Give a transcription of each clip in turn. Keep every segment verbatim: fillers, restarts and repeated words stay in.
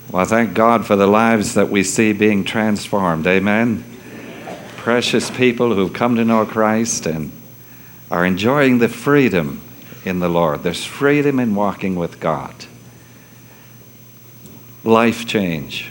Well, thank God for the lives that we see being transformed. Amen. Precious people who've come to know Christ and are enjoying the freedom in the Lord. There's freedom in walking with God. Life change.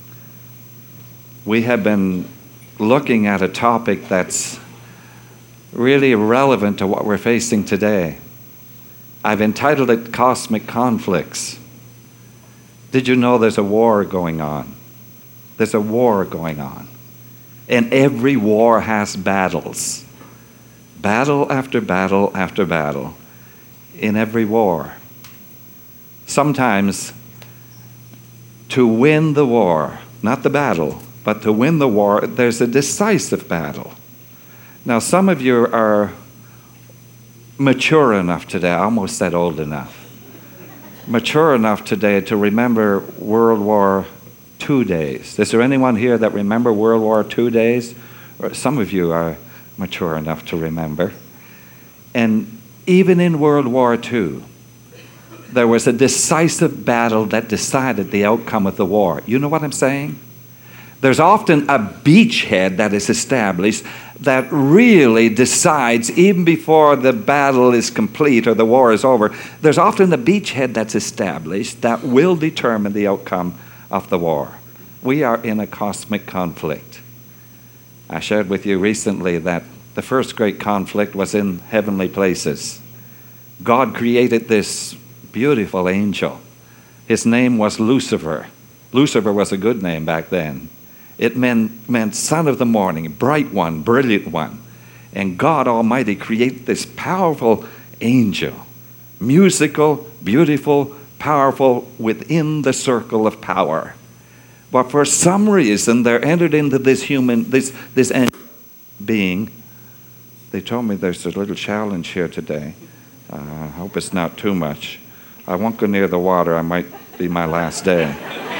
We have been looking at a topic that's really relevant to what we're facing today. I've entitled it Cosmic Conflicts. Did you know there's a war going on? There's a war going on. And every war has battles. Battle after battle after battle. In every war. Sometimes to win the war, not the battle, but to win the war, there's a decisive battle. Now, some of you are mature enough today, I almost said old enough, mature enough today to remember World War Two days. Is there anyone here that remember World War Two days? Or some of you are mature enough to remember. And even in World War Two, there was a decisive battle that decided the outcome of the war. You know what I'm saying? There's often a beachhead that is established that really decides, even before the battle is complete or the war is over, there's often a beachhead that's established that will determine the outcome of the war. We are in a cosmic conflict. I shared with you recently that the first great conflict was in heavenly places. God created this beautiful angel. His name was Lucifer. Lucifer was a good name back then. It meant, meant son of the morning, bright one, brilliant one. And God Almighty created this powerful angel, musical, beautiful, powerful, within the circle of power. But for some reason, there entered into this human, this, this being. They told me there's a little challenge here today. Uh, I hope it's not too much. I won't go near the water. I might be my last day.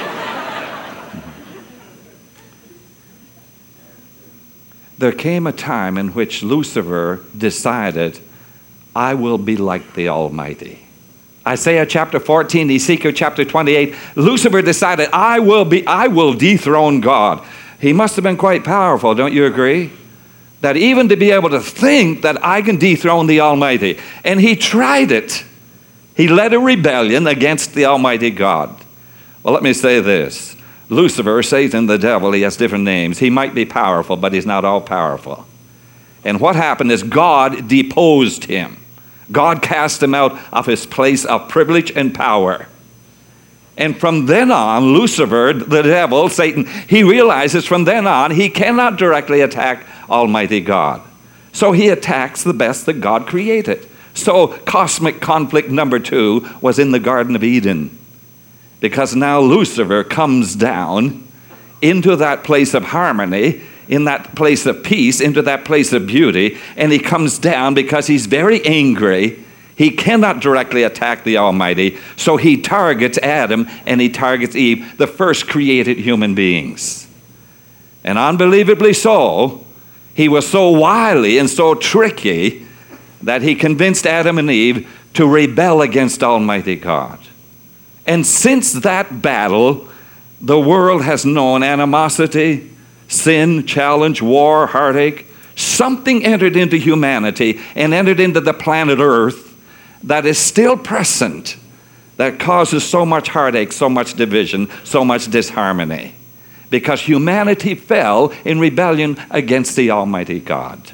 There came a time in which Lucifer decided, I will be like the Almighty. Isaiah chapter fourteen, Ezekiel chapter twenty-eight, Lucifer decided, I will be, I will dethrone God. He must have been quite powerful, don't you agree? That even to be able to think that I can dethrone the Almighty. And he tried it. He led a rebellion against the Almighty God. Well, let me say this. Lucifer, Satan, the devil, he has different names. He might be powerful, but he's not all powerful. And what happened is God deposed him. God cast him out of his place of privilege and power. And from then on, Lucifer, the devil, Satan, he realizes from then on he cannot directly attack Almighty God. So he attacks the best that God created. So cosmic conflict number two was in the Garden of Eden. Because now Lucifer comes down into that place of harmony, in that place of peace, into that place of beauty, and he comes down because he's very angry. He cannot directly attack the Almighty, so he targets Adam and he targets Eve, the first created human beings. And unbelievably so, he was so wily and so tricky that he convinced Adam and Eve to rebel against Almighty God. And since that battle, the world has known animosity, sin, challenge, war, heartache. Something entered into humanity and entered into the planet Earth that is still present, that causes so much heartache, so much division, so much disharmony. Because humanity fell in rebellion against the Almighty God.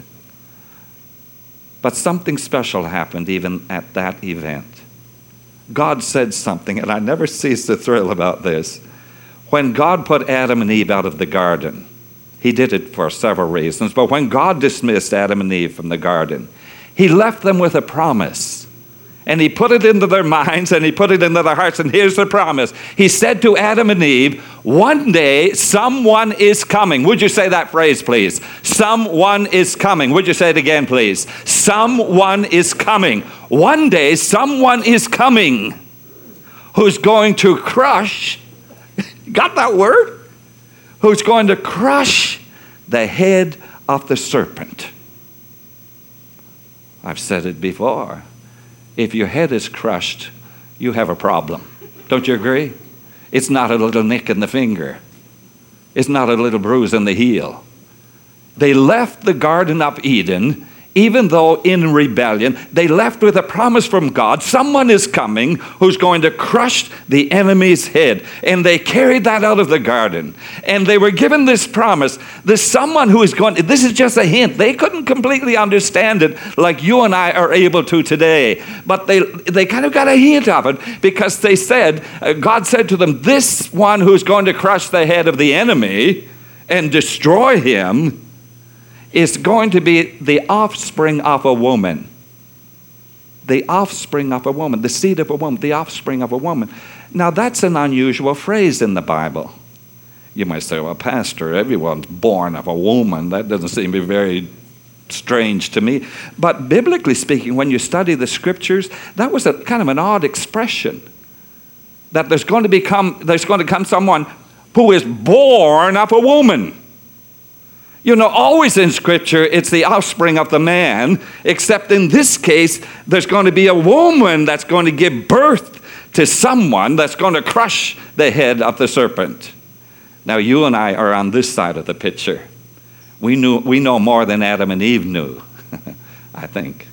But something special happened even at that event. God said something, and I never cease to thrill about this. When God put Adam and Eve out of the garden, he did it for several reasons, but when God dismissed Adam and Eve from the garden, he left them with a promise. And he put it into their minds and he put it into their hearts, and here's the promise. He said to Adam and Eve, one day someone is coming. Would you say that phrase, please? Someone is coming. Would you say it again, please? Someone is coming. One day someone is coming who's going to crush, got that word? Who's going to crush the head of the serpent. I've said it before. If your head is crushed, you have a problem. Don't you agree? It's not a little nick in the finger. It's not a little bruise in the heel. They left the Garden of Eden, even though in rebellion, they left with a promise from God. Someone is coming who's going to crush the enemy's head. And they carried that out of the garden. And they were given this promise. There's someone who is going to, this is just a hint. They couldn't completely understand it like you and I are able to today. But they, they kind of got a hint of it because they said, uh, God said to them, this one who's going to crush the head of the enemy and destroy him is going to be the offspring of a woman. The offspring of a woman, the seed of a woman, the offspring of a woman. Now that's an unusual phrase in the Bible. You might say, well, Pastor, everyone's born of a woman. That doesn't seem to be very strange to me. But biblically speaking, when you study the scriptures, that was a kind of an odd expression. That there's going to become, there's going to come someone who is born of a woman. You know, always in Scripture, it's the offspring of the man, except in this case, there's going to be a woman that's going to give birth to someone that's going to crush the head of the serpent. Now, you and I are on this side of the picture. We knew, we know more than Adam and Eve knew, I think.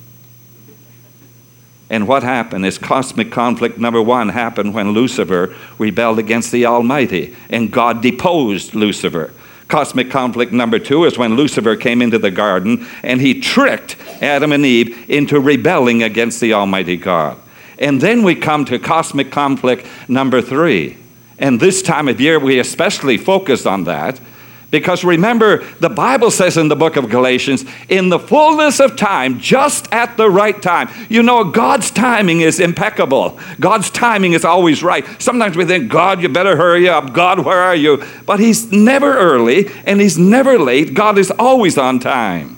And what happened is cosmic conflict number one happened when Lucifer rebelled against the Almighty, and God deposed Lucifer. Cosmic conflict number two is when Lucifer came into the garden and he tricked Adam and Eve into rebelling against the Almighty God. And then we come to cosmic conflict number three. And this time of year we especially focus on that because remember, the Bible says in the book of Galatians, in the fullness of time, just at the right time. You know, God's timing is impeccable. God's timing is always right. Sometimes we think, God, you better hurry up. God, where are you? But he's never early and he's never late. God is always on time.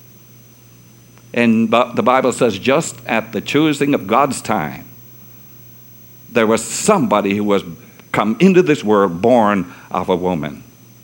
And the Bible says just at the choosing of God's time, there was somebody who was come into this world born of a woman.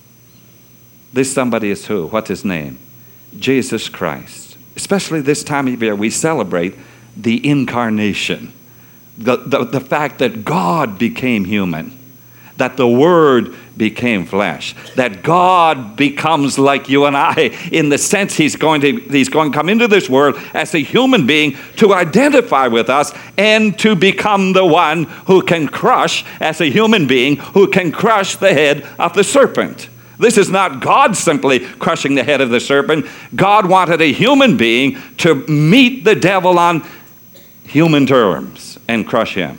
This somebody is who? What's his name? Jesus Christ. Especially this time of year, we celebrate the incarnation. The, the, the fact that God became human. That the Word became flesh. That God becomes like you and I in the sense he's going to, he's going to come into this world as a human being to identify with us and to become the one who can crush, as a human being, who can crush the head of the serpent. This is not God simply crushing the head of the serpent. God wanted a human being to meet the devil on human terms and crush him.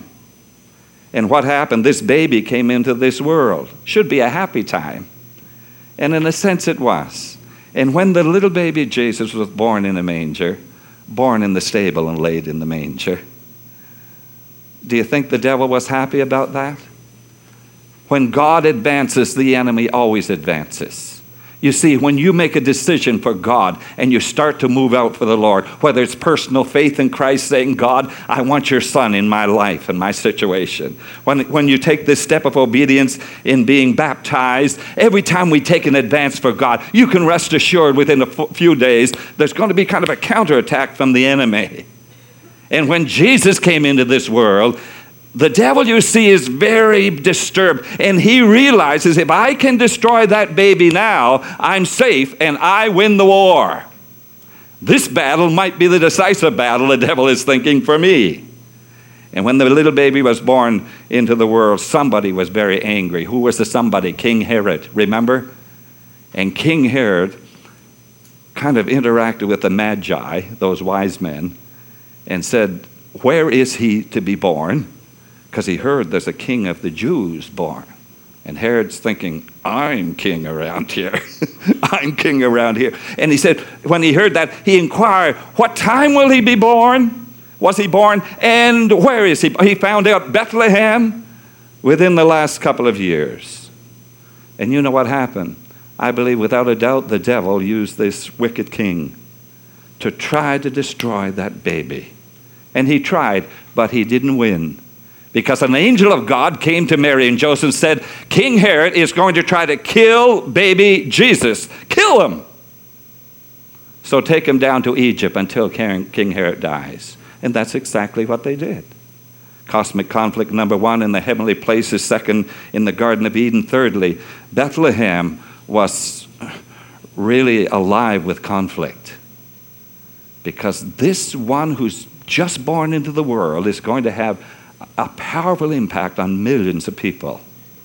And what happened? This baby came into this world. Should be a happy time. And in a sense it was. And when the little baby Jesus was born in a manger, born in the stable and laid in the manger, do you think the devil was happy about that? When God advances, the enemy always advances. You see, when you make a decision for God and you start to move out for the Lord, whether it's personal faith in Christ, saying, God, I want your son in my life and my situation. When, when you take this step of obedience in being baptized, every time we take an advance for God, you can rest assured within a f- few days, there's going to be kind of a counterattack from the enemy. And when Jesus came into this world, the devil, you see, is very disturbed, and he realizes if I can destroy that baby now, I'm safe and I win the war. This battle might be the decisive battle the devil is thinking for me. And when the little baby was born into the world, somebody was very angry. Who was the somebody? King Herod, remember? And King Herod kind of interacted with the Magi, those wise men, and said, where is he to be born? Because he heard there's a king of the Jews born. And Herod's thinking, I'm king around here. I'm king around here. And he said, when he heard that, he inquired, what time will he be born? Was he born? And where is he? He found out Bethlehem within the last couple of years. And you know what happened? I believe without a doubt the devil used this wicked king to try to destroy that baby. And he tried, but he didn't win. Because an angel of God came to Mary and Joseph and said, King Herod is going to try to kill baby Jesus. Kill him. So take him down to Egypt until King Herod dies. And that's exactly what they did. Cosmic conflict, number one, in the heavenly places. Second, in the Garden of Eden. Thirdly, Bethlehem was really alive with conflict, because this one who's just born into the world is going to have a powerful impact on millions of people.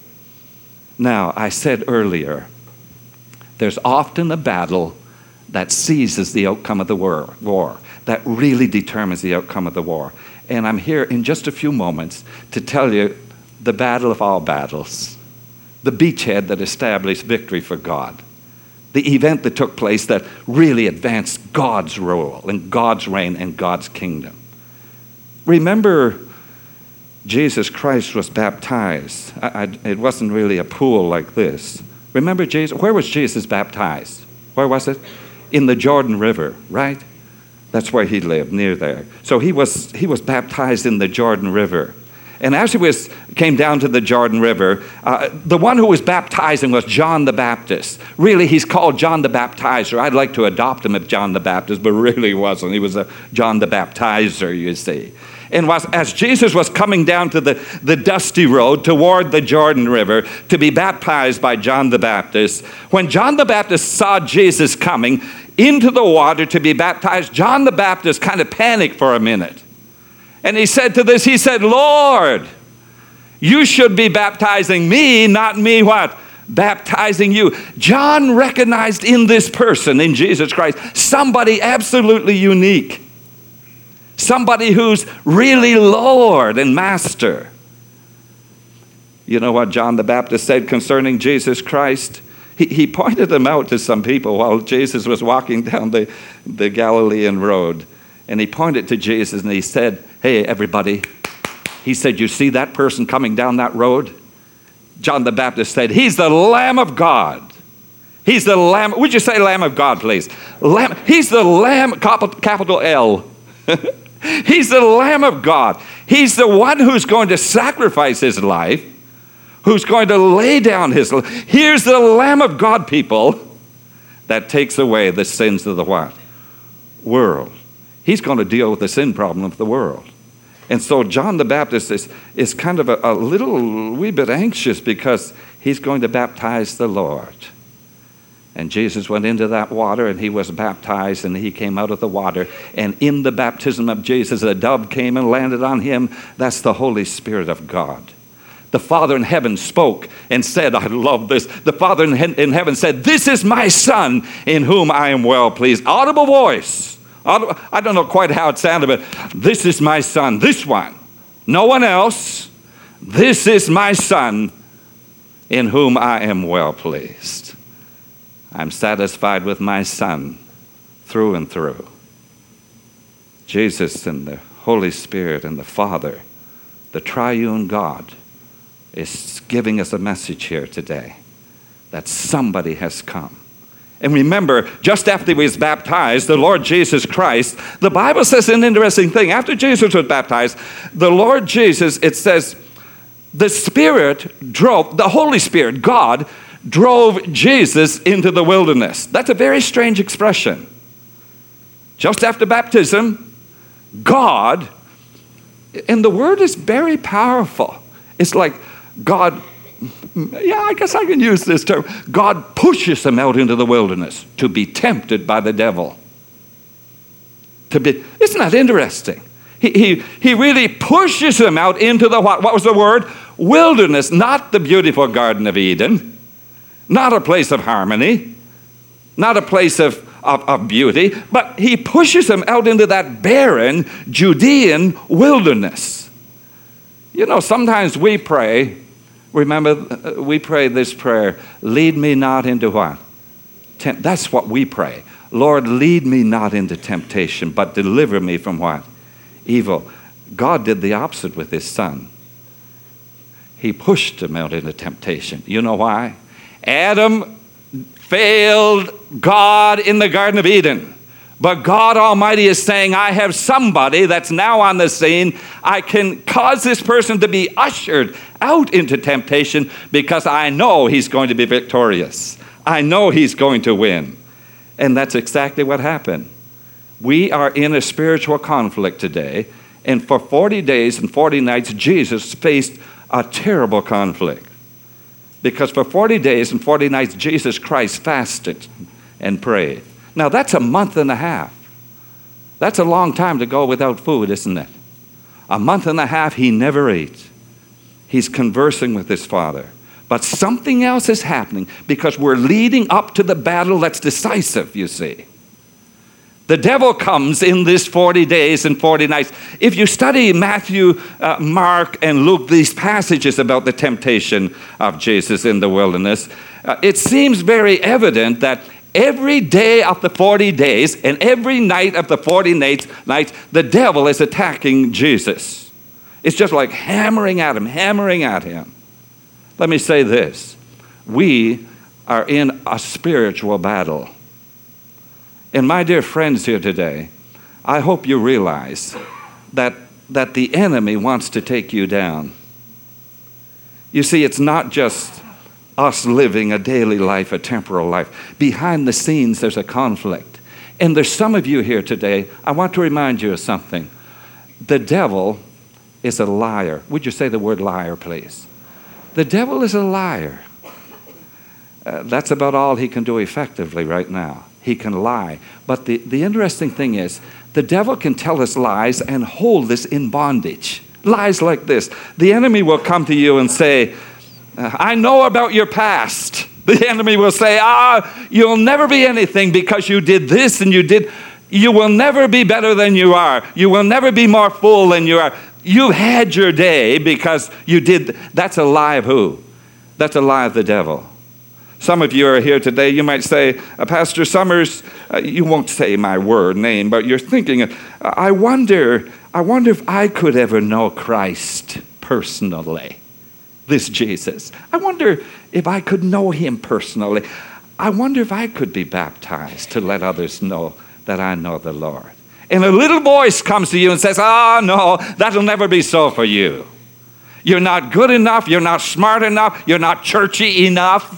Now, I said earlier, there's often a battle that seizes the outcome of the war, war, that really determines the outcome of the war. And I'm here in just a few moments to tell you the battle of all battles, the beachhead that established victory for God, the event that took place that really advanced God's rule and God's reign and God's kingdom. Remember, Jesus Christ was baptized. I, I, it wasn't really a pool like this. Remember Jesus? Where was Jesus baptized? Where was it? In the Jordan River, right? That's where he lived, near there. So he was he was baptized in the Jordan River. And as he was came down to the Jordan River, uh, the one who was baptizing was John the Baptist. Really, he's called John the Baptizer. I'd like to adopt him as John the Baptist, but really he wasn't. He was a John the Baptizer, you see. And was, as Jesus was coming down to the, the dusty road toward the Jordan River to be baptized by John the Baptist, when John the Baptist saw Jesus coming into the water to be baptized, John the Baptist kind of panicked for a minute. And he said to this, he said, "Lord, you should be baptizing me, not me what? Baptizing you." John recognized in this person, in Jesus Christ, somebody absolutely unique. Somebody who's really Lord and Master. You know what John the Baptist said concerning Jesus Christ? He, he pointed them out to some people while Jesus was walking down the, the Galilean road. And he pointed to Jesus and he said, "Hey, everybody." He said, "You see that person coming down that road?" John the Baptist said, "He's the Lamb of God. He's the Lamb." Would you say Lamb of God, please? Lamb. He's the Lamb, capital L. He's the Lamb of God. He's the one who's going to sacrifice his life, who's going to lay down his life. Here's the Lamb of God, people, that takes away the sins of the what? World. He's going to deal with the sin problem of the world. And so John the Baptist is, is kind of a, a little wee bit anxious because he's going to baptize the Lord. And Jesus went into that water and he was baptized and he came out of the water. And in the baptism of Jesus, a dove came and landed on him. That's the Holy Spirit of God. The Father in heaven spoke and said, I love this. The Father in, he- in heaven said, "This is my Son in whom I am well pleased." Audible voice. Audible, I don't know quite how it sounded, but this is my Son, this one. No one else. This is my Son in whom I am well pleased. I'm satisfied with my Son through and through. Jesus and the Holy Spirit and the Father, the triune God, is giving us a message here today that somebody has come. And remember, just after he was baptized, the Lord Jesus Christ, the Bible says an interesting thing. After Jesus was baptized, the Lord Jesus, it says, the Spirit drove, the Holy Spirit, God, drove Jesus into the wilderness. That's a very strange expression. Just after baptism, God, and the word is very powerful. It's like God, yeah, I guess I can use this term. God pushes him out into the wilderness to be tempted by the devil. To be, isn't that interesting? He, he, he really pushes him out into the, what, what was the word? Wilderness, not the beautiful Garden of Eden. Not a place of harmony, not a place of, of, of beauty, but he pushes him out into that barren Judean wilderness. You know, sometimes we pray, remember, we pray this prayer, lead me not into what? Temp- that's what we pray. Lord, lead me not into temptation, but deliver me from what? Evil. God did the opposite with his Son. He pushed him out into temptation. You know why? Adam failed God in the Garden of Eden. But God Almighty is saying, I have somebody that's now on the scene. I can cause this person to be ushered out into temptation because I know he's going to be victorious. I know he's going to win. And that's exactly what happened. We are in a spiritual conflict today, And for forty days and forty nights, Jesus faced a terrible conflict. Because for forty days and forty nights, Jesus Christ fasted and prayed. Now, that's a month and a half. That's a long time to go without food, isn't it? A month and a half, he never ate. He's conversing with his Father. But something else is happening because we're leading up to the battle that's decisive, you see. The devil comes in this forty days and forty nights. If you study Matthew, uh, Mark, and Luke, these passages about the temptation of Jesus in the wilderness, uh, it seems very evident that every day of the forty days and every night of the forty nights, nights, the devil is attacking Jesus. It's just like hammering at him, hammering at him. Let me say this. We are in a spiritual battle. And my dear friends here today, I hope you realize that, that the enemy wants to take you down. You see, it's not just us living a daily life, a temporal life. Behind the scenes, there's a conflict. And there's some of you here today, I want to remind you of something. The devil is a liar. Would you say the word liar, please? The devil is a liar. Uh, that's about all he can do effectively right now. He can lie. But the, the interesting thing is, the devil can tell us lies and hold us in bondage. Lies like this. The enemy will come to you and say, I know about your past. The enemy will say, ah, you'll never be anything because you did this and you did. You will never be better than you are. You will never be more full than you are. You've had your day because you did. That's a lie of who? That's a lie of the devil. Some of you are here today, you might say, uh, Pastor Summers, uh, you won't say my word name, but you're thinking, uh, I wonder, I wonder if I could ever know Christ personally, this Jesus. I wonder if I could know him personally. I wonder if I could be baptized to let others know that I know the Lord. And a little voice comes to you and says, oh, no, that'll never be so for you. You're not good enough, you're not smart enough, you're not churchy enough.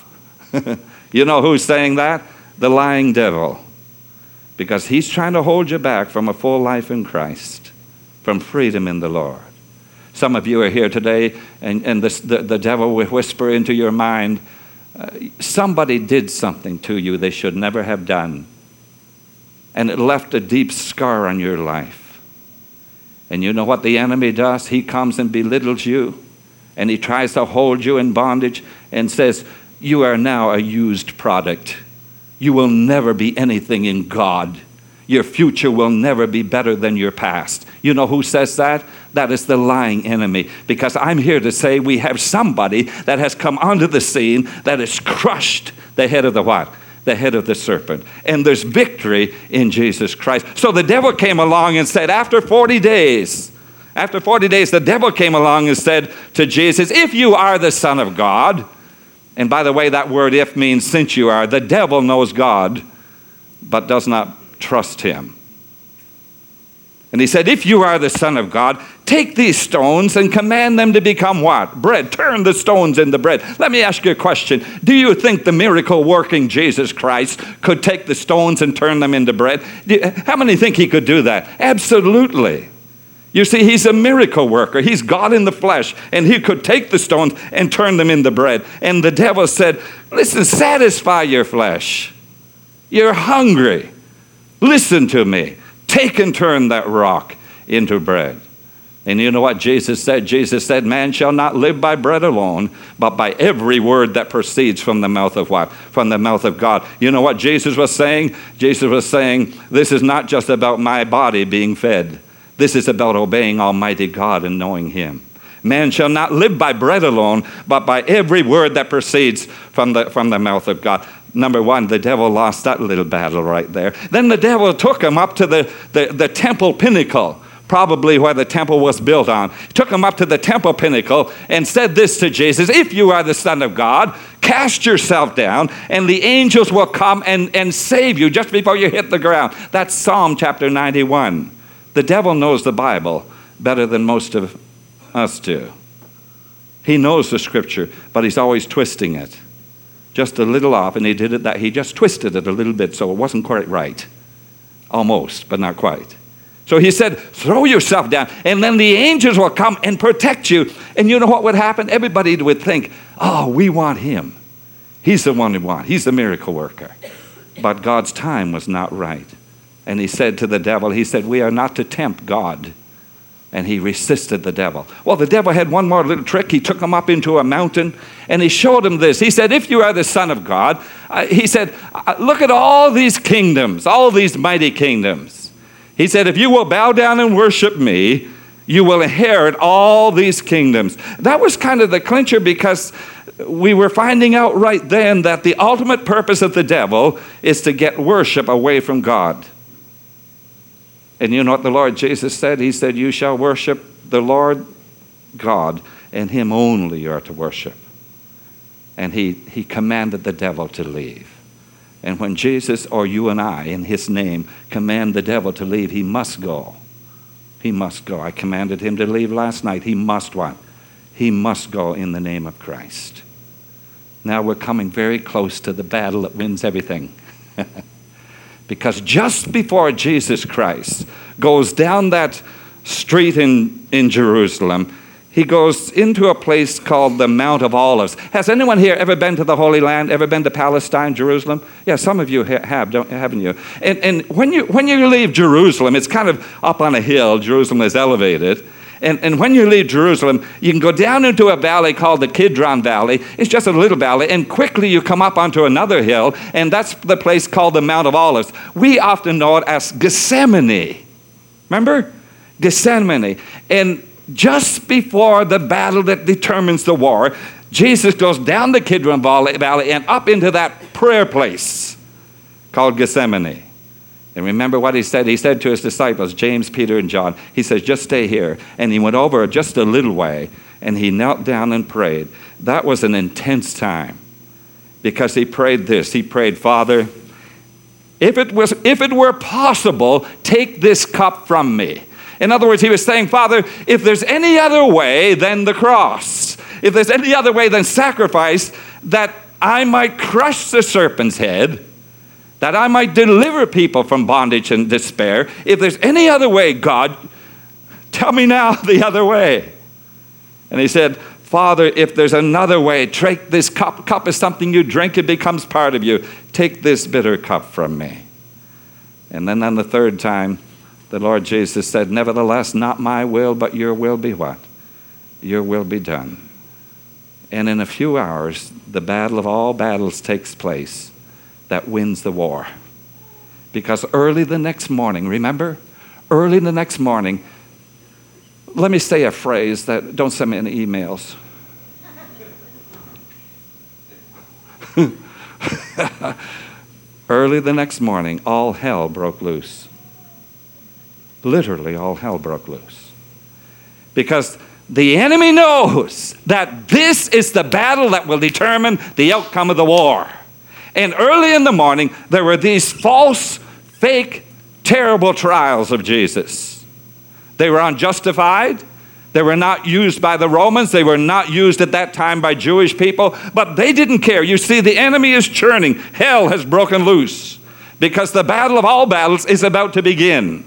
You know who's saying that? The lying devil. Because he's trying to hold you back from a full life in Christ, from freedom in the Lord. Some of you are here today, and, and this, the, the devil will whisper into your mind, uh, somebody did something to you they should never have done. And it left a deep scar on your life. And you know what the enemy does? He comes and belittles you, and he tries to hold you in bondage and says, you are now a used product. You will never be anything in God. Your future will never be better than your past. You know who says that? That is the lying enemy. Because I'm here to say we have somebody that has come onto the scene that has crushed the head of the what? The head of the serpent. And there's victory in Jesus Christ. So the devil came along and said, after forty days, after forty days, the devil came along and said to Jesus, if you are the Son of God, and by the way, that word if means since you are. The devil knows God, but does not trust him. And he said, if you are the Son of God, take these stones and command them to become what? Bread. Turn the stones into bread. Let me ask you a question. Do you think the miracle-working Jesus Christ could take the stones and turn them into bread? How many think he could do that? Absolutely. You see, he's a miracle worker. He's God in the flesh, and he could take the stones and turn them into bread. And the devil said, listen, satisfy your flesh. You're hungry. Listen to me. Take and turn that rock into bread. And you know what Jesus said? Jesus said, man shall not live by bread alone, but by every word that proceeds from the mouth of what? From the mouth of God. You know what Jesus was saying? Jesus was saying, this is not just about my body being fed. This is about obeying Almighty God and knowing him. Man shall not live by bread alone, but by every word that proceeds from the, from the mouth of God. Number one, the devil lost that little battle right there. Then the devil took him up to the, the, the temple pinnacle, probably where the temple was built on. He took him up to the temple pinnacle and said this to Jesus, if you are the Son of God, cast yourself down and the angels will come and, and save you just before you hit the ground. That's Psalm chapter ninety-one. The devil knows the Bible better than most of us do. He knows the scripture, but he's always twisting it. Just a little off, and he did it that he just twisted it a little bit so it wasn't quite right. Almost, but not quite. So he said, throw yourself down, and then the angels will come and protect you. And you know what would happen? Everybody would think, oh, we want him. He's the one we want. He's the miracle worker. But God's time was not right. And he said to the devil, he said, we are not to tempt God. And he resisted the devil. Well, the devil had one more little trick. He took him up into a mountain, and he showed him this. He said, if you are the Son of God, uh, he said, uh, look at all these kingdoms, all these mighty kingdoms. He said, if you will bow down and worship me, you will inherit all these kingdoms. That was kind of the clincher, because we were finding out right then that the ultimate purpose of the devil is to get worship away from God. And you know what the Lord Jesus said? He said, you shall worship the Lord God, and him only you are to worship. And he, he commanded the devil to leave. And when Jesus, or you and I, in his name, command the devil to leave, he must go. He must go. I commanded him to leave last night. He must what? He must go in the name of Christ. Now we're coming very close to the battle that wins everything. Because just before Jesus Christ goes down that street in, in Jerusalem, he goes into a place called the Mount of Olives. Has anyone here ever been to the Holy Land, ever been to Palestine, Jerusalem? Yeah, some of you ha- have, don't, haven't you? And, and when you when you leave Jerusalem, it's kind of up on a hill. Jerusalem is elevated. And, and when you leave Jerusalem, you can go down into a valley called the Kidron Valley. It's just a little valley. And quickly you come up onto another hill, and that's the place called the Mount of Olives. We often know it as Gethsemane. Remember? Gethsemane. And just before the battle that determines the war, Jesus goes down the Kidron Valley and up into that prayer place called Gethsemane. And remember what he said? He said to his disciples, James, Peter, and John, he says, just stay here. And he went over just a little way, and he knelt down and prayed. That was an intense time, because he prayed this. He prayed, Father, if it was, if it were possible, take this cup from me. In other words, he was saying, Father, if there's any other way than the cross, if there's any other way than sacrifice, that I might crush the serpent's head, that I might deliver people from bondage and despair, if there's any other way, God, tell me now the other way. And he said, Father, if there's another way, take this cup. Cup is something you drink, it becomes part of you. Take this bitter cup from me. And then on the third time, the Lord Jesus said, nevertheless, not my will, but your will be what? Your will be done. And in a few hours, the battle of all battles takes place that wins the war. Because early the next morning, remember? Early the next morning, let me say a phrase that, don't send me any emails. Early the next morning, all hell broke loose. Literally, all hell broke loose. Because the enemy knows that this is the battle that will determine the outcome of the war. And early in the morning, there were these false, fake, terrible trials of Jesus. They were unjustified. They were not used by the Romans. They were not used at that time by Jewish people. But they didn't care. You see, the enemy is churning. Hell has broken loose. Because the battle of all battles is about to begin.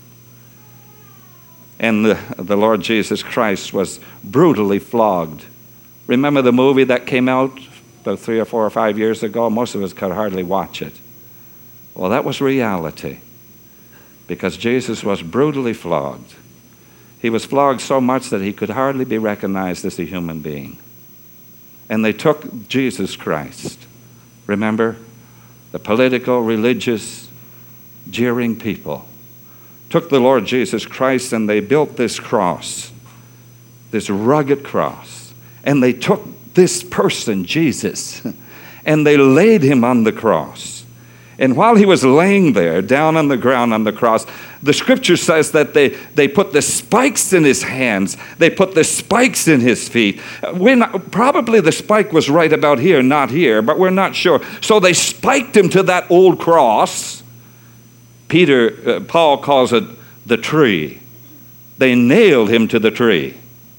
And the, the Lord Jesus Christ was brutally flogged. Remember the movie that came out about three or four or five years ago? Most of us could hardly watch it. Well, that was reality, because Jesus was brutally flogged. He was flogged so much that he could hardly be recognized as a human being. And they took Jesus Christ. Remember? The political, religious, jeering people took the Lord Jesus Christ, and they built this cross, this rugged cross. And they took this person, Jesus, and they laid him on the cross. And while he was laying there, down on the ground on the cross, the scripture says that they, they put the spikes in his hands. They put the spikes in his feet. We're not, probably the spike was right about here, not here, but we're not sure. So they spiked him to that old cross. Peter, uh, Paul calls it the tree. They nailed him to the tree.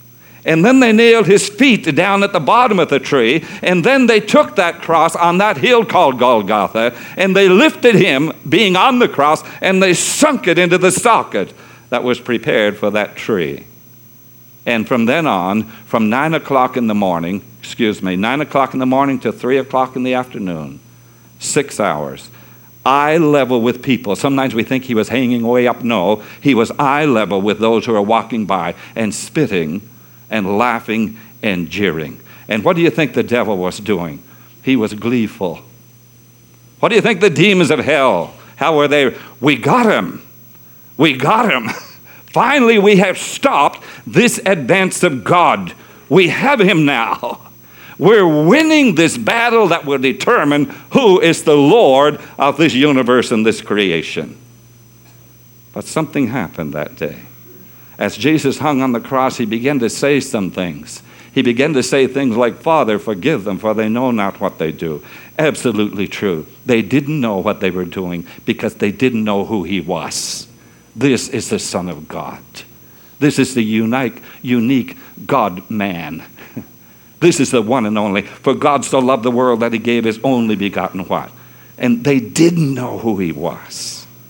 And then they nailed his feet down at the bottom of the tree. And then they took that cross on that hill called Golgotha, and they lifted him, being on the cross, and they sunk it into the socket that was prepared for that tree. And from then on, from nine o'clock in the morning, excuse me, nine o'clock in the morning to three o'clock in the afternoon, six hours, eye level with people. Sometimes we think he was hanging way up. No, he was eye level with those who are walking by and spitting and laughing and jeering. And what do you think the devil was doing? He was gleeful. What do you think the demons of hell, how were they? We got him. We got him. Finally, we have stopped this advance of God. We have him now. We're winning this battle that will determine who is the Lord of this universe and this creation. But something happened that day. As Jesus hung on the cross, he began to say some things. He began to say things like, Father, forgive them, for they know not what they do. Absolutely true. They didn't know what they were doing because they didn't know who he was. This is the Son of God. This is the unique, unique God-man. This is the one and only. For God so loved the world that he gave his only begotten what? And they didn't know who he was.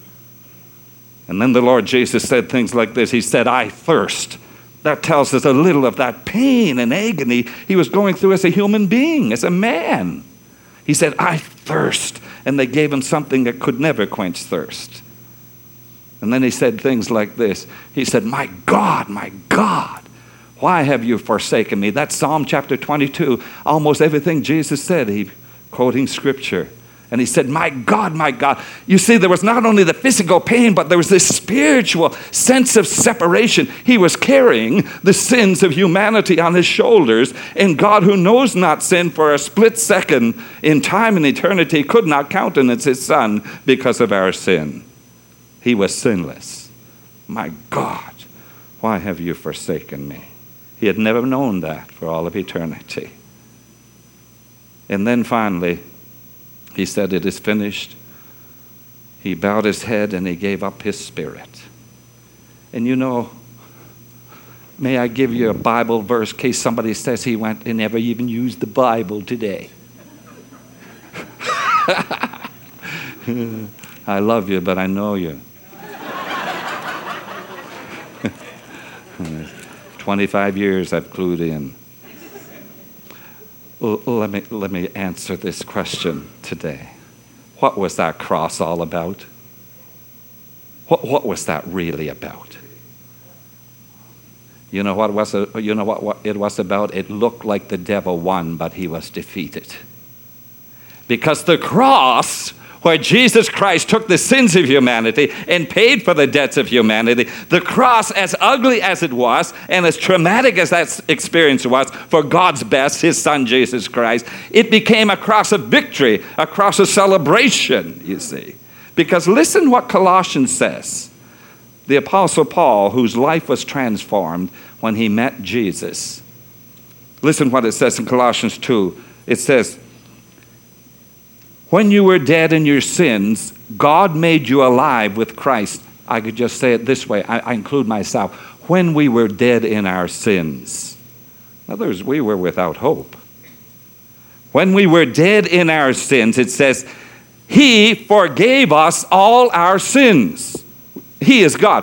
And then the Lord Jesus said things like this. He said, I thirst. That tells us a little of that pain and agony he was going through as a human being, as a man. He said, I thirst. And they gave him something that could never quench thirst. And then he said things like this. He said, my God, my God, why have you forsaken me? That's Psalm chapter twenty-two. Almost everything Jesus said, he quoting scripture. And he said, my God, my God. You see, there was not only the physical pain, but there was this spiritual sense of separation. He was carrying the sins of humanity on his shoulders. And God, who knows not sin, for a split second in time and eternity, could not countenance his Son because of our sin. He was sinless. My God, why have you forsaken me? He had never known that for all of eternity. And then finally, he said, it is finished. He bowed his head and he gave up his spirit. And you know, may I give you a Bible verse in case somebody says he went and never even used the Bible today. I love you, but I know you. twenty-five years I've clued in. Let me, let me answer this question today. What was that cross all about? What, what was that really about? You know what was it, you know what, what it was about? It looked like the devil won, but he was defeated. Because the cross, where Jesus Christ took the sins of humanity and paid for the debts of humanity, the cross, as ugly as it was and as traumatic as that experience was for God's best, his Son Jesus Christ, it became a cross of victory, a cross of celebration, you see. Because listen what Colossians says. The Apostle Paul, whose life was transformed when he met Jesus. Listen what it says in Colossians two. It says, when you were dead in your sins, God made you alive with Christ. I could just say it this way. I, I include myself. When we were dead in our sins. In other words, we were without hope. When we were dead in our sins, it says, he forgave us all our sins. He is God.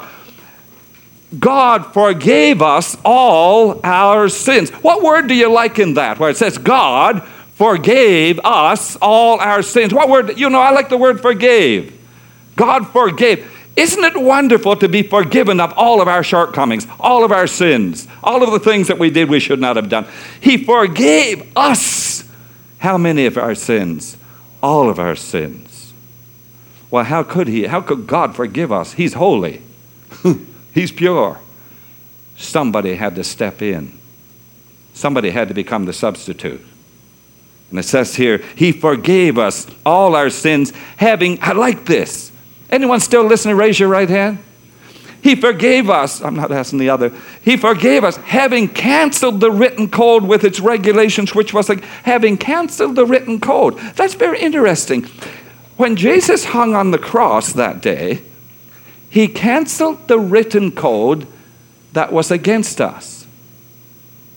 God forgave us all our sins. What word do you like in that? Where it says God forgave us all our sins. What word? You know, I like the word forgave. God forgave. Isn't it wonderful to be forgiven of all of our shortcomings, all of our sins, all of the things that we did we should not have done? He forgave us. How many of our sins? All of our sins. Well, how could he? How could God forgive us? He's holy. He's pure. Somebody had to step in. Somebody had to become the substitute. And it says here, he forgave us all our sins, having, I like this. Anyone still listening? Raise your right hand. He forgave us. I'm not asking the other. He forgave us, having canceled the written code with its regulations, which was like having canceled the written code. That's very interesting. When Jesus hung on the cross that day, he canceled the written code that was against us.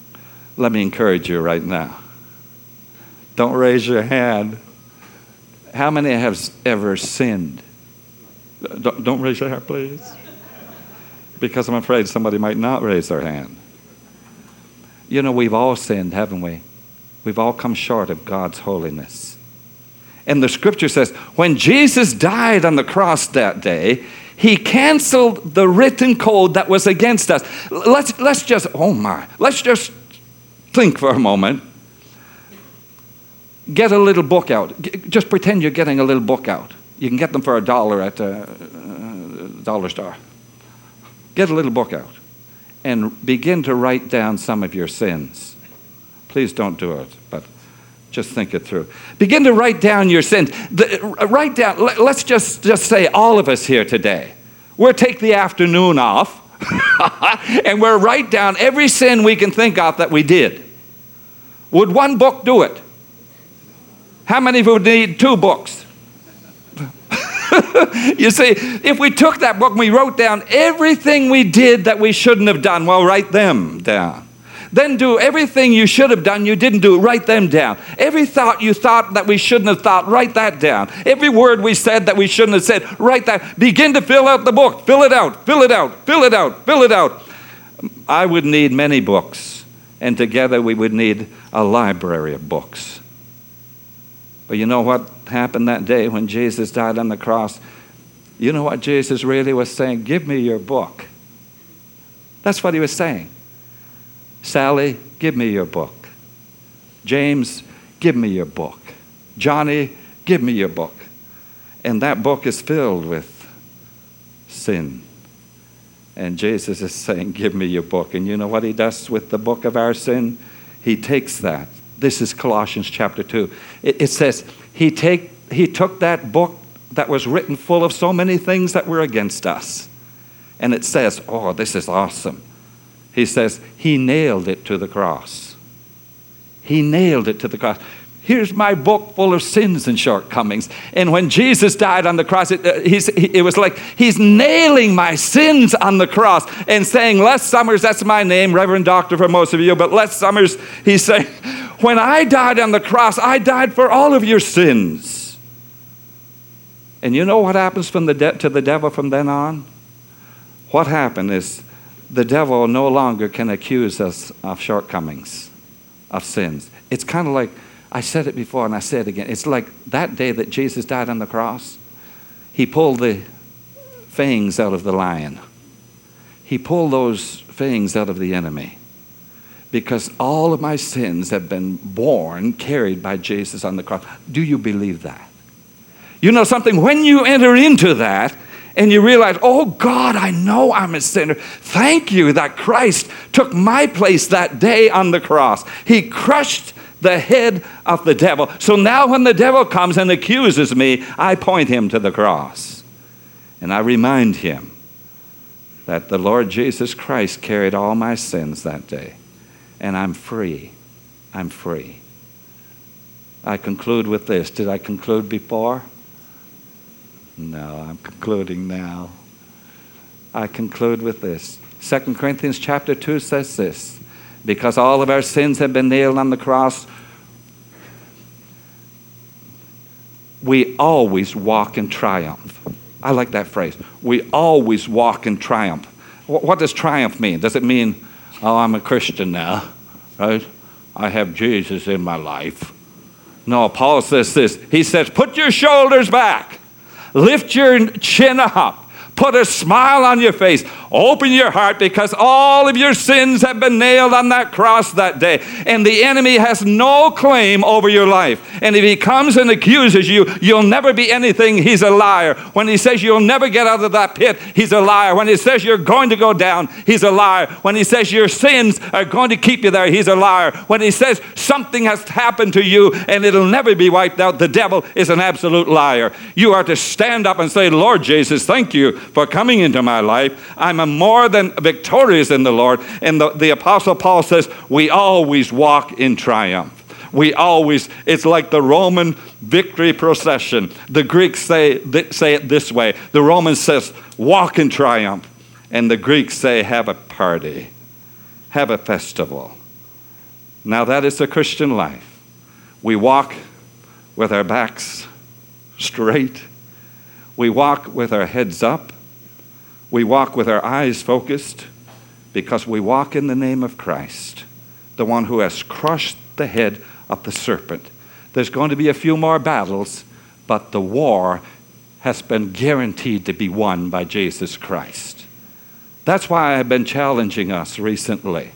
Let me encourage you right now. Don't raise your hand. How many have ever sinned? Don't, don't raise your hand, please. Because I'm afraid somebody might not raise their hand. You know, we've all sinned, haven't we? We've all come short of God's holiness. And the scripture says, when Jesus died on the cross that day, he canceled the written code that was against us. Let's, let's just, oh my, let's just think for a moment. Get a little book out. Just pretend you're getting a little book out. You can get them for a dollar at a dollar store. Get a little book out and begin to write down some of your sins. Please don't do it, but just think it through. Begin to write down your sins. The, write down, let, let's just, just say all of us here today, we'll take the afternoon off and we'll write down every sin we can think of that we did. Would one book do it? How many would need two books? You see, if we took that book and we wrote down everything we did that we shouldn't have done, well, write them down. Then do everything you should have done, you didn't do, write them down. Every thought you thought that we shouldn't have thought, write that down. Every word we said that we shouldn't have said, write that. Begin to fill out the book. Fill it out, fill it out, fill it out, fill it out. I would need many books, and together we would need a library of books. But you know what happened that day when Jesus died on the cross? You know what Jesus really was saying? Give me your book. That's what he was saying. Sally, give me your book. James, give me your book. Johnny, give me your book. And that book is filled with sin. And Jesus is saying, give me your book. And you know what he does with the book of our sin? He takes that. This is Colossians chapter two. It, it says, he, take, he took that book that was written full of so many things that were against us. And it says, oh, this is awesome. He says, he nailed it to the cross. He nailed it to the cross. Here's my book full of sins and shortcomings. And when Jesus died on the cross, it, uh, he's, he, it was like he's nailing my sins on the cross and saying, Les Summers, that's my name, Reverend Doctor for most of you, but Les Summers, he's saying, when I died on the cross, I died for all of your sins. And you know what happens from the de- to the devil from then on? What happened is the devil no longer can accuse us of shortcomings, of sins. It's kind of like, I said it before and I say it again. It's like that day that Jesus died on the cross. He pulled the fangs out of the lion. He pulled those fangs out of the enemy. Because all of my sins have been borne, carried by Jesus on the cross. Do you believe that? You know something? When you enter into that and you realize, oh God, I know I'm a sinner. Thank you that Christ took my place that day on the cross. He crushed the head of the devil. So now when the devil comes and accuses me, I point him to the cross. And I remind him that the Lord Jesus Christ carried all my sins that day. And I'm free. I'm free. I conclude with this. Did I conclude before? No, I'm concluding now. I conclude with this. Second Corinthians chapter two says this. Because all of our sins have been nailed on the cross, we always walk in triumph. I like that phrase. We always walk in triumph. What does triumph mean? Does it mean, oh, I'm a Christian now, right? I have Jesus in my life. No, Paul says this. He says, put your shoulders back. Lift your chin up. Put a smile on your face. Open your heart because all of your sins have been nailed on that cross that day. And the enemy has no claim over your life. And if he comes and accuses you, you'll never be anything, he's a liar. When he says you'll never get out of that pit, he's a liar. When he says you're going to go down, he's a liar. When he says your sins are going to keep you there, he's a liar. When he says something has happened to you and it'll never be wiped out, the devil is an absolute liar. You are to stand up and say, Lord Jesus, thank you for coming into my life. I'm a more than victorious in the Lord. And the, the Apostle Paul says, we always walk in triumph. We always, it's like the Roman victory procession. The Greeks say, say it this way. The Romans says, walk in triumph. And the Greeks say, have a party. Have a festival. Now that is the Christian life. We walk with our backs straight. We walk with our heads up. We walk with our eyes focused because we walk in the name of Christ, the one who has crushed the head of the serpent. There's going to be a few more battles, but the war has been guaranteed to be won by Jesus Christ. That's why I've been challenging us recently.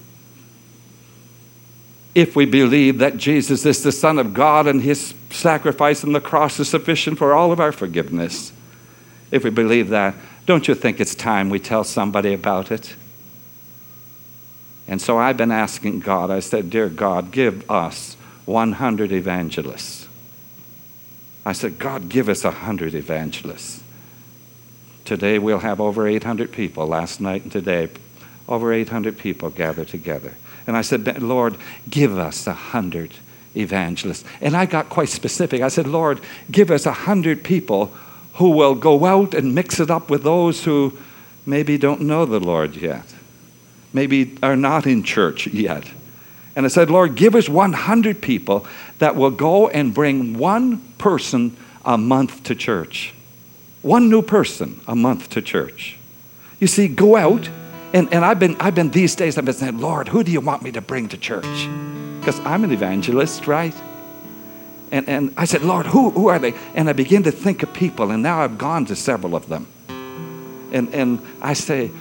If we believe that Jesus is the Son of God and his sacrifice on the cross is sufficient for all of our forgiveness, if we believe that, don't you think it's time we tell somebody about it? And so I've been asking God, I said, dear God, give us one hundred evangelists. I said, God, give us one hundred evangelists. Today we'll have over eight hundred people. Last night and today, over eight hundred people gathered together. And I said, Lord, give us one hundred evangelists. And I got quite specific. I said, Lord, give us one hundred people who will go out and mix it up with those who maybe don't know the Lord yet, maybe are not in church yet. And I said, Lord, give us one hundred people that will go and bring one person a month to church. One new person a month to church. You see, go out, and, and I've been I've been these days, I've been saying, Lord, who do you want me to bring to church? Because I'm an evangelist, right? And and I said, Lord, who who are they? And I begin to think of people, and now I've gone to several of them. And and I say,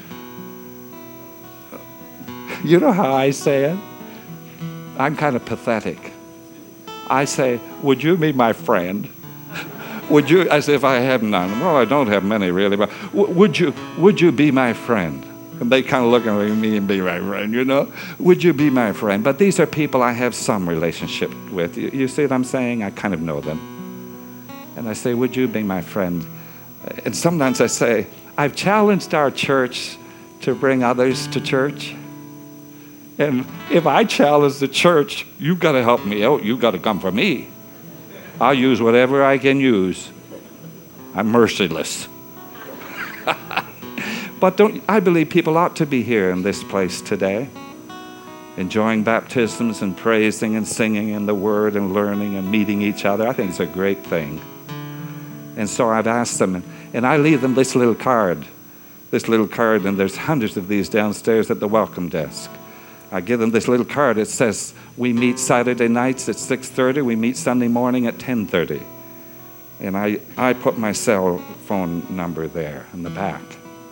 you know how I say it? I'm kind of pathetic. I say, would you be my friend? Would you, I say, if I have none, well, I don't have many really, but w- would you would you be my friend? And they kind of look at me and be my friend, you know? Would you be my friend? But these are people I have some relationship with. You, you see what I'm saying? I kind of know them. And I say, would you be my friend? And sometimes I say, I've challenged our church to bring others to church. And if I challenge the church, you've got to help me out. You've got to come for me. I'll use whatever I can use. I'm merciless. But don't I believe people ought to be here in this place today, enjoying baptisms and praising and singing and the word and learning and meeting each other. I think it's a great thing. And so I've asked them, and, and I leave them this little card, this little card, and there's hundreds of these downstairs at the welcome desk. I give them this little card. It says, we meet Saturday nights at six thirty. We meet Sunday morning at ten thirty. And I, I put my cell phone number there in the back.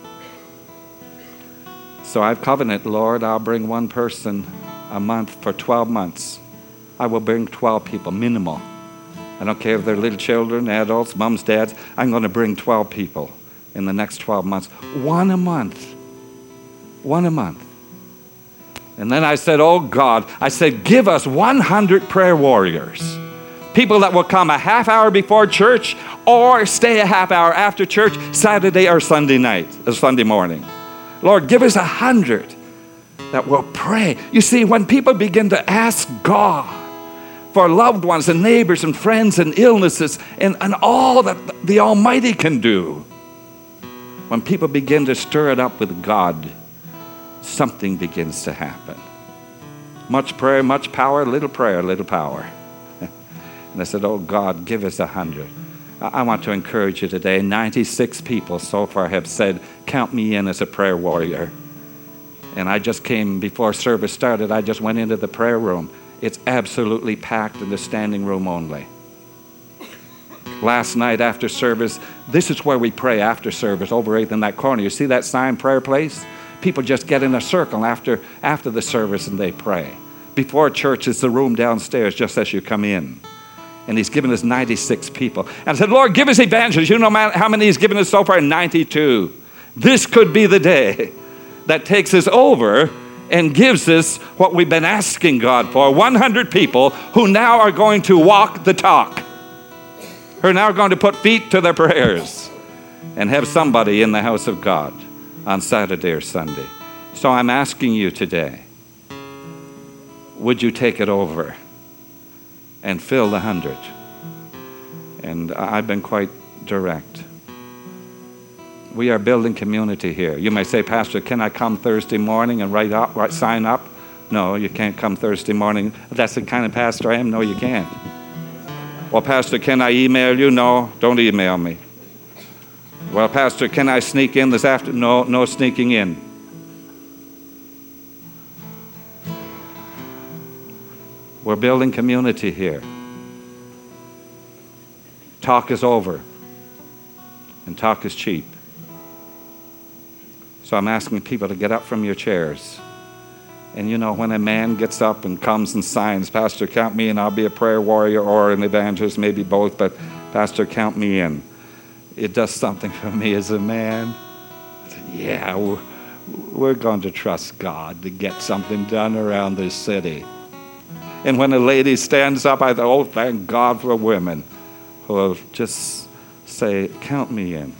So I've covenanted, Lord, I'll bring one person a month for twelve months. I will bring twelve people, minimal. I don't care if they're little children, adults, moms, dads. I'm going to bring twelve people in the next twelve months. One a month. One a month. And then I said, oh God, I said, give us one hundred prayer warriors. People that will come a half hour before church or stay a half hour after church, Saturday or Sunday night, or Sunday morning. Lord, give us a hundred that will pray. You see, when people begin to ask God for loved ones and neighbors and friends and illnesses and, and all that the Almighty can do, when people begin to stir it up with God, something begins to happen. Much prayer, much power, little prayer, little power. And I said, oh God, give us a hundred. I want to encourage you today. ninety-six people so far have said, count me in as a prayer warrior. And I just came before service started. I just went into the prayer room. It's absolutely packed in the standing room only. Last night after service, this is where we pray after service, over eighth in that corner. You see that sign, prayer place? People just get in a circle after, after the service and they pray. Before church is the room downstairs just as you come in. And he's given us ninety-six people. And I said, Lord, give us evangelists. You know how many he's given us so far? ninety-two. This could be the day that takes us over and gives us what we've been asking God for. one hundred people who now are going to walk the talk. Who are now going to put feet to their prayers and have somebody in the house of God on Saturday or Sunday. So I'm asking you today, would you take it over and fill the hundred? And I've been quite direct. We are building community here. You may say, Pastor, can I come Thursday morning and write up, write, sign up? No, you can't come Thursday morning. That's the kind of pastor I am. No, you can't. Well, Pastor, can I email you? No, don't email me. Well, Pastor, can I sneak in this afternoon? No, no sneaking in. We're building community here. Talk is over, and talk is cheap. So I'm asking people to get up from your chairs. And you know, when a man gets up and comes and signs, Pastor, count me in, I'll be a prayer warrior or an evangelist, maybe both, but Pastor, count me in. It does something for me as a man. Yeah, we're, we're going to trust God to get something done around this city. And when a lady stands up, I thought, oh, thank God for women who will just say, count me in.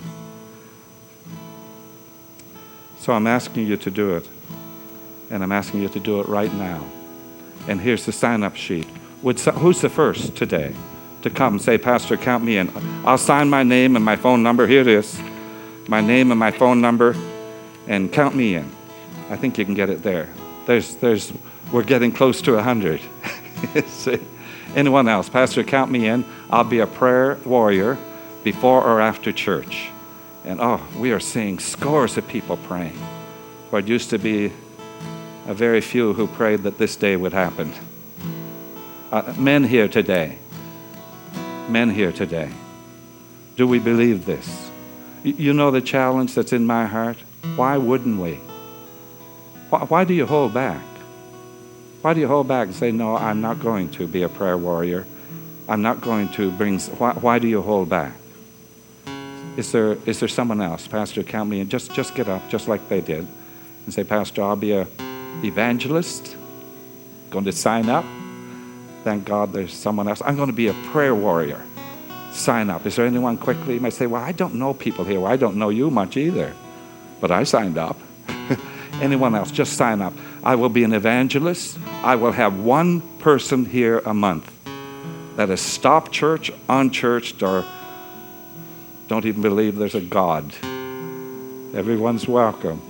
So I'm asking you to do it. And I'm asking you to do it right now. And here's the sign-up sheet. Would so, who's the first today to come and say, Pastor, count me in? I'll sign my name and my phone number. Here it is. My name and my phone number. And count me in. I think you can get it there. There's, there's, we're getting close to a hundred. Anyone else? Pastor, count me in. I'll be a prayer warrior before or after church. And oh, we are seeing scores of people praying. Where it used to be a very few who prayed that this day would happen. Uh, men here today. Men here today. Do we believe this? Y- you know the challenge that's in my heart? Why wouldn't we? Why, why do you hold back? Why do you hold back and say, no, I'm not going to be a prayer warrior. I'm not going to bring... Why, why do you hold back? Is there is there someone else? Pastor, count me in. Just, just get up, just like they did. And say, Pastor, I'll be a evangelist. Going to sign up. Thank God there's someone else. I'm going to be a prayer warrior. Sign up. Is there anyone quickly? You might say, well, I don't know people here. Well, I don't know you much either. But I signed up. Anyone else? Just sign up. I will be an evangelist. I will have one person here a month that has stopped church, unchurched, or don't even believe there's a God. Everyone's welcome.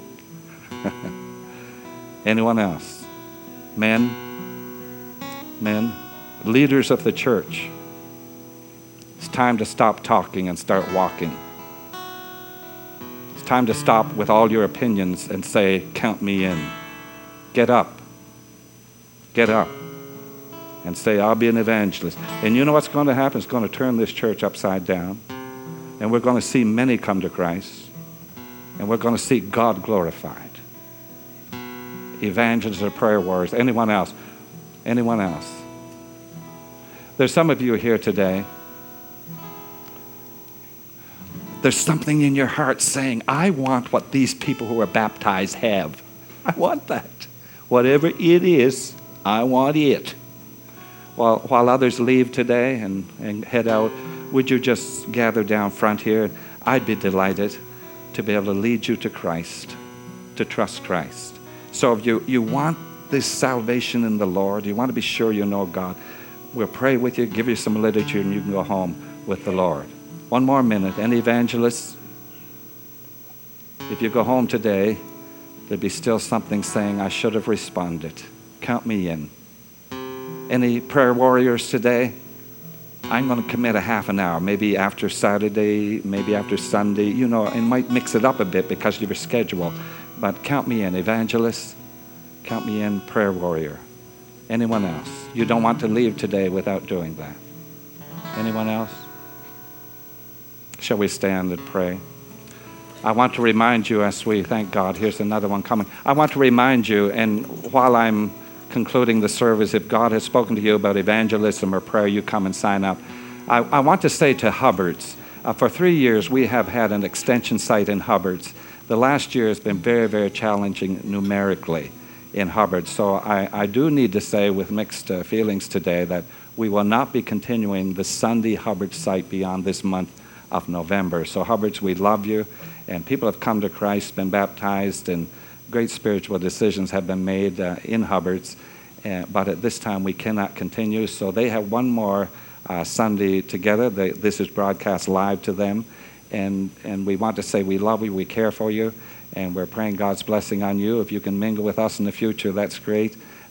Anyone else? Men? Men? Leaders of the church. It's time to stop talking and start walking. It's time to stop with all your opinions and say, count me in. Get up. Get up. And say, I'll be an evangelist. And you know what's going to happen? It's going to turn this church upside down. And we're going to see many come to Christ. And we're going to see God glorified. Evangelists or prayer warriors. Anyone else? Anyone else? There's some of you here today. There's something in your heart saying, I want what these people who are baptized have. I want that. Whatever it is, I want it. While, while others leave today and, and head out, would you just gather down front here? I'd be delighted to be able to lead you to Christ, to trust Christ. So if you, you want this salvation in the Lord, you want to be sure you know God, we'll pray with you, give you some literature, and you can go home with the Lord. One more minute. Any evangelists? If you go home today, there'd be still something saying, I should have responded. Count me in. Any prayer warriors today? I'm going to commit a half an hour, maybe after Saturday, maybe after Sunday. You know, it might mix it up a bit because of your schedule. But count me in, evangelist. Count me in, prayer warrior. Anyone else? You don't want to leave today without doing that. Anyone else? Shall we stand and pray? I want to remind you as we, thank God, here's another one coming. I want to remind you, and while I'm concluding the service, if God has spoken to you about evangelism or prayer, you come and sign up. I, I want to say to Hubbard's, uh, for three years we have had an extension site in Hubbard's. The last year has been very, very challenging numerically in Hubbard. So I, I do need to say with mixed uh, feelings today that we will not be continuing the Sunday Hubbard site beyond this month of November. So Hubbard's, we love you, and people have come to Christ, been baptized, and great spiritual decisions have been made uh, in Hubbard's, uh, but at this time we cannot continue. So they have one more uh, Sunday together. They, this is broadcast live to them, and, and we want to say we love you, we care for you, and we're praying God's blessing on you. If you can mingle with us in the future, that's great.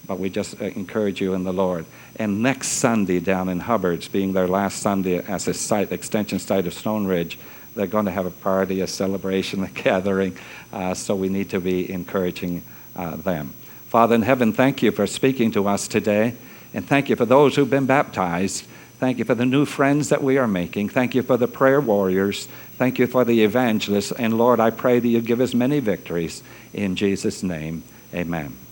but we just uh, encourage you in the Lord. And next Sunday down in Hubbard's, being their last Sunday as a site, extension site of Stone Ridge, they're going to have a party, a celebration, a gathering, uh, so we need to be encouraging uh, them. Father in heaven, thank you for speaking to us today, and thank you for those who've been baptized. Thank you for the new friends that we are making. Thank you for the prayer warriors. Thank you for the evangelists. And Lord, I pray that you give us many victories. In Jesus' name, amen.